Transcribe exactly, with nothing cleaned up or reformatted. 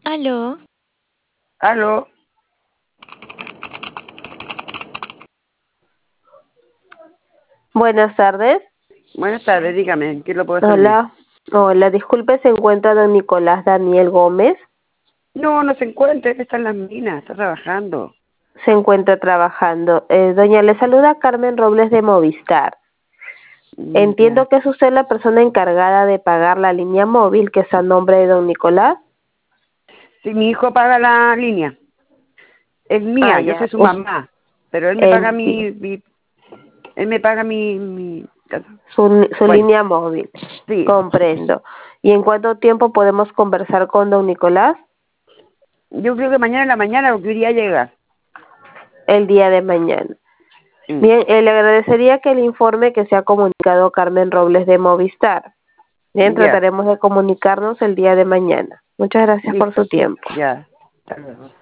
Aló. Aló. Buenas tardes. Buenas tardes, dígame, ¿en qué lo puedo servir? Hola. Hola, disculpe, ¿se encuentra don Nicolás Daniel Gómez? No, no se encuentra, él está en las minas, está trabajando. Se encuentra trabajando. Eh, doña, le saluda Carmen Robles de Movistar. Mm, Entiendo ya. que es usted la persona encargada de pagar la línea móvil que está a nombre de don Nicolás. Si mi hijo paga la línea, es Ah, mía, yo ya. soy su Us- mamá, pero él me paga enti- mi, mi él me paga mi, mi, su, su bueno, línea móvil. sí, Comprendo. ¿Y en cuánto tiempo podemos conversar con don Nicolás? yo creo que mañana en la mañana porque hoy día llega. El día de mañana. Mm, Bien, eh, le agradecería que le informe que se ha comunicado Carmen Robles de Movistar. Bien, ya, trataremos de comunicarnos el día de mañana. Muchas gracias por listo, su tiempo. ya, hasta luego.